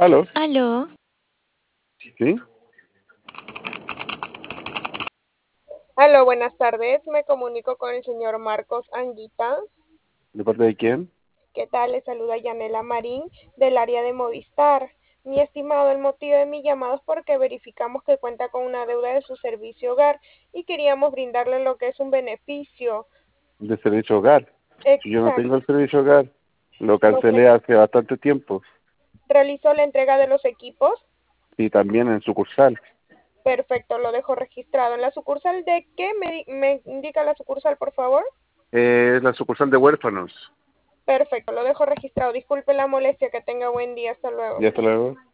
¿Aló? Aló, ¿Sí? Aló, buenas tardes. Me comunico con el señor Marcos Anguita. ¿De parte de quién? ¿Qué tal? Le saluda Yanela Marín del área de Movistar. Mi estimado, el motivo de mi llamado es porque verificamos que cuenta con una deuda de su servicio hogar y queríamos brindarle lo que es un beneficio. De servicio hogar. Si yo no tengo Exacto. el servicio hogar, lo No cancelé sé. hace bastante tiempo. ¿Realizó la entrega de los equipos? Y también en sucursal. Perfecto, lo dejo registrado. ¿En la sucursal de qué? ¿Me indica la sucursal, por favor? La sucursal de huérfanos. Perfecto, lo dejo registrado. Disculpe la molestia, que tenga buen día. Hasta luego. ¿Ya hasta luego?